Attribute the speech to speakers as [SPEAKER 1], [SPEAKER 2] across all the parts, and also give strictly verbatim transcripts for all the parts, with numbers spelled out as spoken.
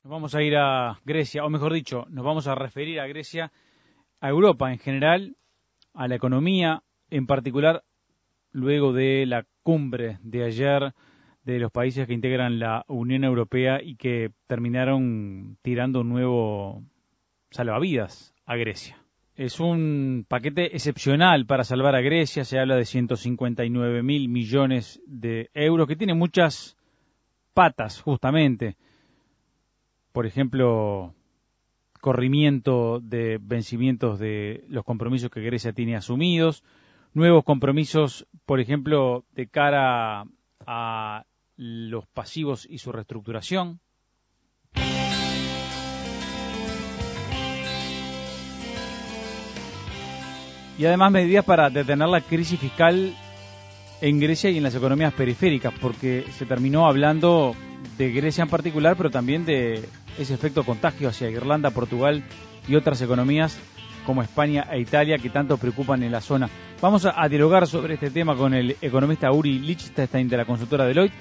[SPEAKER 1] Nos vamos a ir a Grecia, o mejor dicho, nos vamos a referir a Grecia, a Europa en general, a la economía en particular, luego de la cumbre de ayer de los países que integran la Unión Europea y que terminaron tirando un nuevo salvavidas a Grecia. Es un paquete excepcional para salvar a Grecia, se habla de ciento cincuenta y nueve mil millones de euros, que tiene muchas patas justamente. Por ejemplo, corrimiento de vencimientos de los compromisos que Grecia tiene asumidos, nuevos compromisos, por ejemplo, de cara a los pasivos y su reestructuración. Y además medidas para detener la crisis fiscal en Grecia y en las economías periféricas, porque se terminó hablando de Grecia en particular, pero también de ese efecto contagio hacia Irlanda, Portugal y otras economías como España e Italia que tanto preocupan en la zona. Vamos a, a dialogar sobre este tema con el economista Uri Lichtenstein de la consultora Deloitte.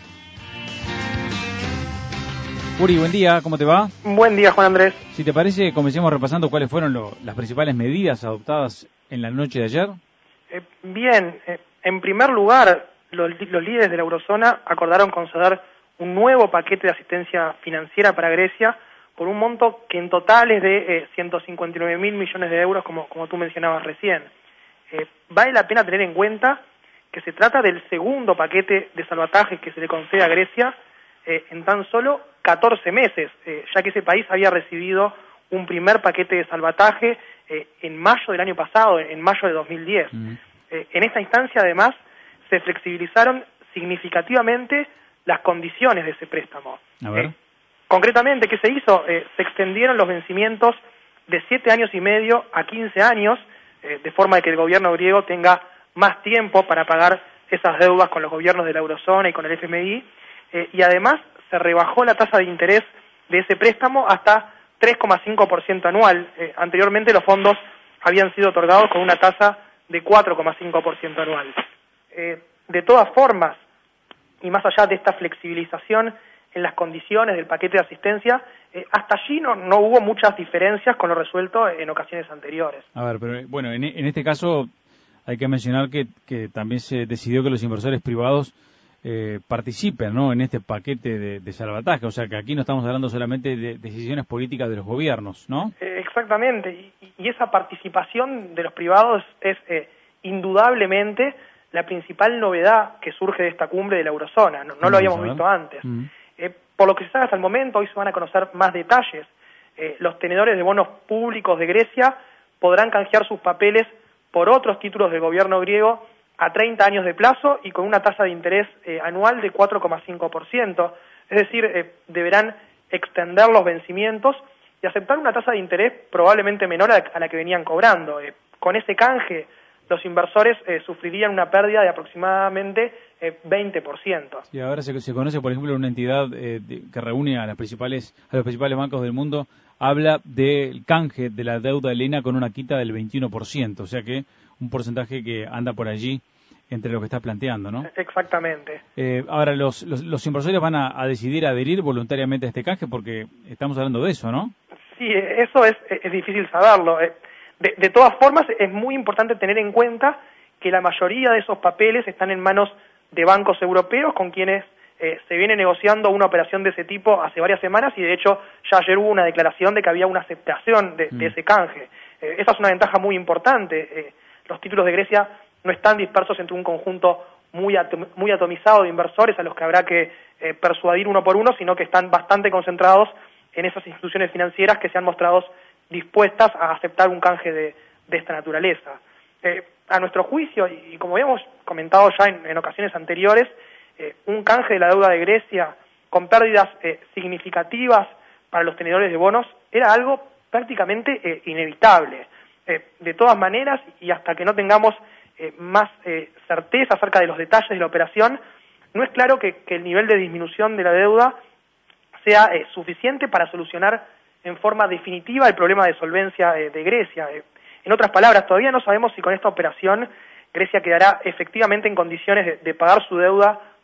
[SPEAKER 1] Uri, buen día, ¿cómo te va?
[SPEAKER 2] Buen día, Juan Andrés.
[SPEAKER 1] Si te parece, comencemos repasando cuáles fueron lo, las principales medidas adoptadas en la noche de ayer.
[SPEAKER 2] Eh, bien, eh, en primer lugar, los, los líderes de la eurozona acordaron conceder un nuevo paquete de asistencia financiera para Grecia por un monto que en total es de eh, ciento cincuenta y nueve mil millones de euros, como, como tú mencionabas recién. Eh, vale la pena tener en cuenta que se trata del segundo paquete de salvataje que se le concede a Grecia eh, en tan solo catorce meses, eh, ya que ese país había recibido un primer paquete de salvataje eh, en mayo del año pasado, en mayo de dos mil diez. Mm. Eh, en esta instancia, además, se flexibilizaron significativamente las condiciones de ese préstamo.
[SPEAKER 1] A ver.
[SPEAKER 2] Eh, concretamente, ¿qué se hizo? Eh, se extendieron los vencimientos de siete años y medio a quince años, eh, de forma de que el gobierno griego tenga más tiempo para pagar esas deudas con los gobiernos de la eurozona y con el F M I, eh, y además se rebajó la tasa de interés de ese préstamo hasta tres coma cinco por ciento anual. Eh, anteriormente los fondos habían sido otorgados con una tasa de cuatro coma cinco por ciento anual. Eh, de todas formas, y más allá de esta flexibilización en las condiciones del paquete de asistencia, eh, hasta allí no, no hubo muchas diferencias con lo resuelto en ocasiones anteriores.
[SPEAKER 1] A ver, pero bueno, en, en este caso hay que mencionar que, que también se decidió que los inversores privados eh, participen, ¿no?, en este paquete de, de salvataje, o sea que aquí no estamos hablando solamente de decisiones políticas de los gobiernos, ¿no?
[SPEAKER 2] Eh, exactamente, y, y esa participación de los privados es eh, indudablemente la principal novedad que surge de esta cumbre de la eurozona, no, no lo habíamos visto antes. Mm. Eh, por lo que se sabe hasta el momento, hoy se van a conocer más detalles. Eh, los tenedores de bonos públicos de Grecia podrán canjear sus papeles por otros títulos del gobierno griego a treinta años de plazo y con una tasa de interés eh, anual de cuatro coma cinco por ciento. Es decir, eh, deberán extender los vencimientos y aceptar una tasa de interés probablemente menor a la, a la que venían cobrando. Eh, con ese canje, los inversores eh, sufrirían una pérdida de aproximadamente eh, veinte por ciento.
[SPEAKER 1] Y ahora se, se conoce, por ejemplo, una entidad eh, de, que reúne a, las principales, a los principales bancos del mundo, habla del canje de la deuda helena con una quita del veintiuno por ciento, o sea que un porcentaje que anda por allí entre lo que está planteando, ¿no?
[SPEAKER 2] Exactamente.
[SPEAKER 1] Eh, ahora, los, los, los inversores van a, a decidir adherir voluntariamente a este canje porque estamos hablando de eso, ¿no?
[SPEAKER 2] Sí, eso es, es difícil saberlo. De, de todas formas, es muy importante tener en cuenta que la mayoría de esos papeles están en manos de bancos europeos con quienes eh, se viene negociando una operación de ese tipo hace varias semanas y de hecho ya ayer hubo una declaración de que había una aceptación de, mm. de ese canje. Eh, esa es una ventaja muy importante. Eh, los títulos de Grecia no están dispersos entre un conjunto muy, atom muy atomizado de inversores a los que habrá que eh, persuadir uno por uno, sino que están bastante concentrados en esas instituciones financieras que se han mostrado dispuestas a aceptar un canje de, de esta naturaleza. Eh, a nuestro juicio, y, y como habíamos comentado ya en, en ocasiones anteriores, eh, un canje de la deuda de Grecia con pérdidas eh, significativas para los tenedores de bonos era algo prácticamente eh, inevitable. Eh, de todas maneras, y hasta que no tengamos eh, más eh, certeza acerca de los detalles de la operación, no es claro que, que el nivel de disminución de la deuda sea eh, suficiente para solucionar en forma definitiva el problema de solvencia eh, de Grecia. Eh, en otras palabras, todavía no sabemos si con esta operación Grecia quedará efectivamente en condiciones de, de pagar su deuda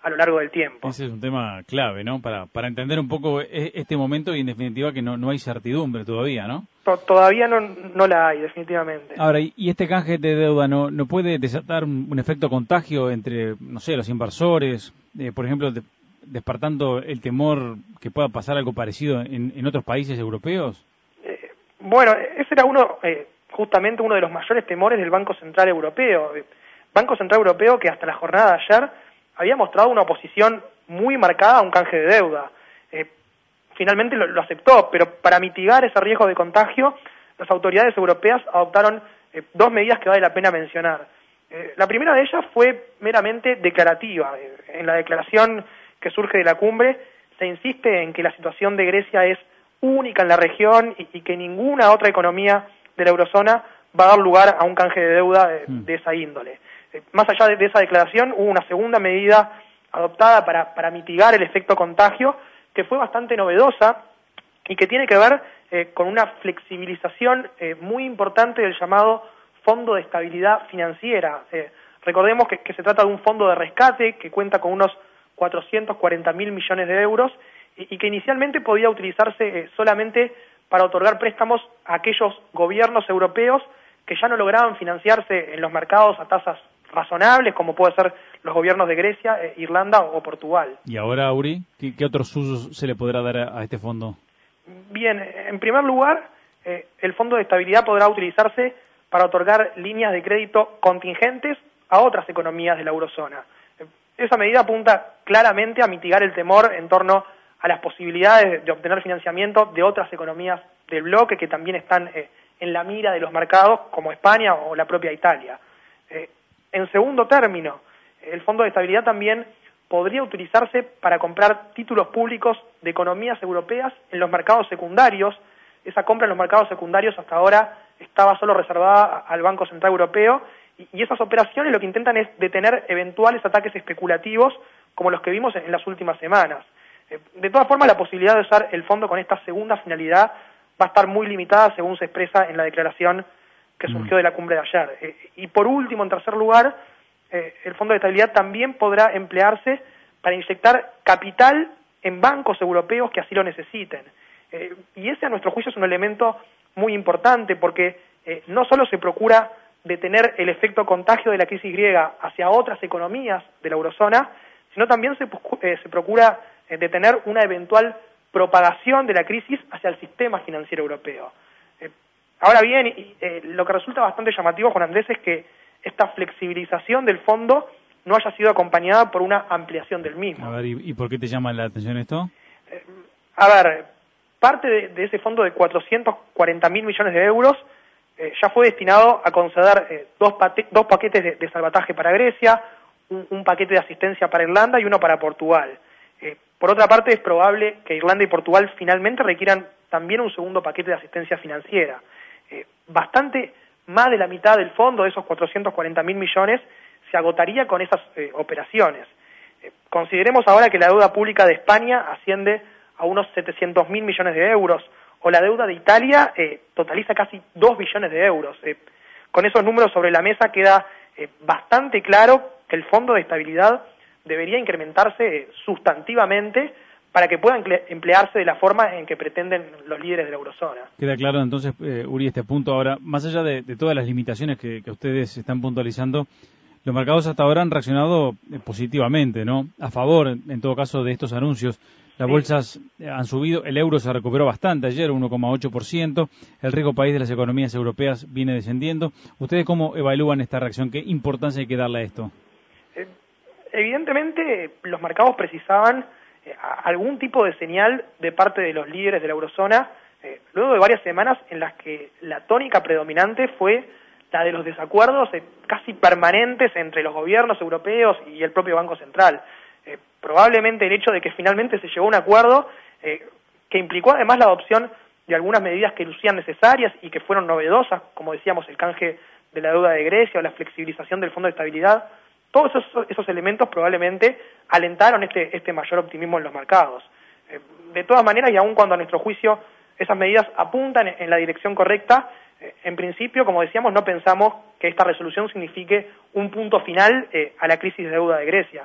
[SPEAKER 2] a lo largo del tiempo.
[SPEAKER 1] Ese es un tema clave, ¿no? Para, para entender un poco este momento y en definitiva que no, no hay certidumbre todavía, ¿no?
[SPEAKER 2] Todavía no, no la hay, definitivamente.
[SPEAKER 1] Ahora, ¿y este canje de deuda no, no puede desatar un, un efecto contagio entre, no sé, los inversores? Eh, por ejemplo, de, despertando el temor que pueda pasar algo parecido en, en otros países europeos.
[SPEAKER 2] Eh, bueno, ese era uno, eh, justamente uno de los mayores temores del Banco Central Europeo. Banco Central Europeo que hasta la jornada de ayer había mostrado una oposición muy marcada a un canje de deuda. Eh, finalmente lo, lo aceptó, pero para mitigar ese riesgo de contagio, las autoridades europeas adoptaron eh, dos medidas que vale la pena mencionar. Eh, la primera de ellas fue meramente declarativa. Eh, en la declaración que surge de la cumbre se insiste en que la situación de Grecia es única en la región y, y que ninguna otra economía de la eurozona va a dar lugar a un canje de deuda de, de esa índole. Eh, más allá de, de esa declaración, hubo una segunda medida adoptada para, para mitigar el efecto contagio, que fue bastante novedosa y que tiene que ver eh, con una flexibilización eh, muy importante del llamado Fondo de Estabilidad Financiera. Eh, recordemos que, que se trata de un fondo de rescate que cuenta con unos cuatrocientos cuarenta mil millones de euros y, y que inicialmente podía utilizarse eh, solamente para otorgar préstamos a aquellos gobiernos europeos que ya no lograban financiarse en los mercados a tasas razonables, como puede ser los gobiernos de Grecia, eh, Irlanda o Portugal.
[SPEAKER 1] ¿Y ahora, Uri, qué, qué otros usos se le podrá dar a, a este fondo?
[SPEAKER 2] Bien, en primer lugar, eh, el Fondo de Estabilidad podrá utilizarse para otorgar líneas de crédito contingentes a otras economías de la eurozona. Eh, esa medida apunta claramente a mitigar el temor en torno a las posibilidades de obtener financiamiento de otras economías del bloque que también están eh, en la mira de los mercados, como España o la propia Italia. Eh, en segundo término, el Fondo de Estabilidad también podría utilizarse para comprar títulos públicos de economías europeas en los mercados secundarios. Esa compra en los mercados secundarios hasta ahora estaba solo reservada al Banco Central Europeo y, y esas operaciones lo que intentan es detener eventuales ataques especulativos como los que vimos en, en las últimas semanas. Eh, de todas formas, la posibilidad de usar el fondo con esta segunda finalidad va a estar muy limitada según se expresa en la declaración que surgió de la cumbre de ayer. Eh, y por último, en tercer lugar, eh, el Fondo de Estabilidad también podrá emplearse para inyectar capital en bancos europeos que así lo necesiten. Eh, y ese, a nuestro juicio, es un elemento muy importante porque eh, no solo se procura detener el efecto contagio de la crisis griega hacia otras economías de la eurozona, sino también se, eh, se procura eh, detener una eventual propagación de la crisis hacia el sistema financiero europeo. Eh, ahora bien, y, eh, lo que resulta bastante llamativo, Juan Andrés, es que esta flexibilización del fondo no haya sido acompañada por una ampliación del mismo.
[SPEAKER 1] A ver, ¿y, y por qué te llama la atención esto?
[SPEAKER 2] Eh, a ver, parte de, de ese fondo de cuatrocientos cuarenta mil millones de euros eh, ya fue destinado a conceder eh, dos, dos paquetes de, de salvataje para Grecia, un, un paquete de asistencia para Irlanda y uno para Portugal. Eh, por otra parte, es probable que Irlanda y Portugal finalmente requieran también un segundo paquete de asistencia financiera. Eh, bastante más de la mitad del fondo, de esos cuatrocientos cuarenta mil millones, se agotaría con esas eh, operaciones. Eh, consideremos ahora que la deuda pública de España asciende a unos setecientos mil millones de euros, o la deuda de Italia eh, totaliza casi dos billones de euros. Eh, con esos números sobre la mesa queda eh, bastante claro que el Fondo de Estabilidad debería incrementarse eh, sustantivamente para que pueda emplearse de la forma en que pretenden los líderes de la eurozona.
[SPEAKER 1] Queda claro entonces, eh, Uri, este punto. Ahora, más allá de, de todas las limitaciones que, que ustedes están puntualizando, los mercados hasta ahora han reaccionado eh, positivamente, ¿no? A favor, en todo caso, de estos anuncios. Las sí. bolsas han subido, el euro se recuperó bastante ayer, uno coma ocho por ciento, el riesgo país de las economías europeas viene descendiendo. ¿Ustedes cómo evalúan esta reacción? ¿Qué importancia hay que darle a esto?
[SPEAKER 2] Eh, evidentemente, los mercados precisaban eh, algún tipo de señal de parte de los líderes de la eurozona, eh, luego de varias semanas en las que la tónica predominante fue la de los desacuerdos eh, casi permanentes entre los gobiernos europeos y el propio Banco Central. Eh, probablemente el hecho de que finalmente se llegó a un acuerdo eh, que implicó además la adopción de algunas medidas que lucían necesarias y que fueron novedosas, como decíamos, el canje de la deuda de Grecia o la flexibilización del Fondo de Estabilidad, todos esos, esos elementos probablemente alentaron este, este mayor optimismo en los mercados. Eh, de todas maneras, y aun cuando a nuestro juicio esas medidas apuntan en, en la dirección correcta, eh, en principio, como decíamos, no pensamos que esta resolución signifique un punto final eh, a la crisis de deuda de Grecia.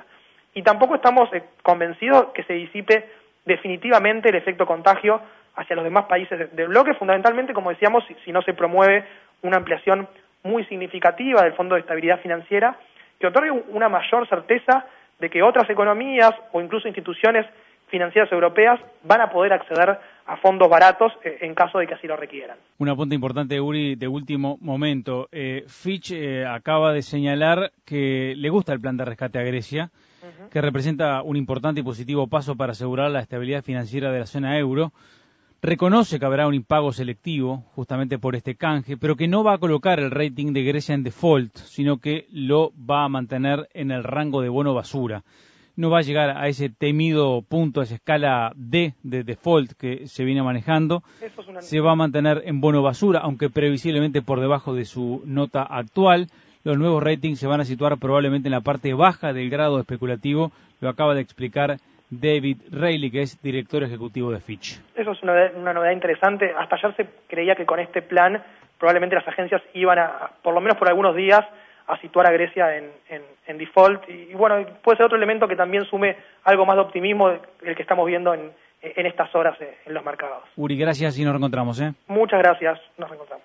[SPEAKER 2] y tampoco estamos eh, convencidos que se disipe definitivamente el efecto contagio hacia los demás países de, del bloque, fundamentalmente, como decíamos, si, si no se promueve una ampliación muy significativa del Fondo de Estabilidad Financiera, que otorgue una mayor certeza de que otras economías o incluso instituciones financieras europeas van a poder acceder a fondos baratos eh, en caso de que así lo requieran.
[SPEAKER 1] Un apunte importante, Uri, de último momento. Eh, Fitch eh, acaba de señalar que le gusta el plan de rescate a Grecia, uh-huh. que representa un importante y positivo paso para asegurar la estabilidad financiera de la zona euro. Reconoce que habrá un impago selectivo justamente por este canje, pero que no va a colocar el rating de Grecia en default, sino que lo va a mantener en el rango de bono basura. No va a llegar a ese temido punto, a esa escala D de default que se viene manejando.
[SPEAKER 2] Eso es una...
[SPEAKER 1] Se va a mantener en bono basura, aunque previsiblemente por debajo de su nota actual. Los nuevos ratings se van a situar probablemente en la parte baja del grado especulativo, lo acaba de explicar David Reilly, que es director ejecutivo de Fitch.
[SPEAKER 2] Eso es una, una novedad interesante. Hasta ayer se creía que con este plan probablemente las agencias iban a, por lo menos por algunos días, a situar a Grecia en, en, en default. Y, y bueno, puede ser otro elemento que también sume algo más de optimismo el que estamos viendo en, en estas horas en los mercados.
[SPEAKER 1] Uri, gracias y nos reencontramos. ¿eh?
[SPEAKER 2] Muchas gracias, nos reencontramos.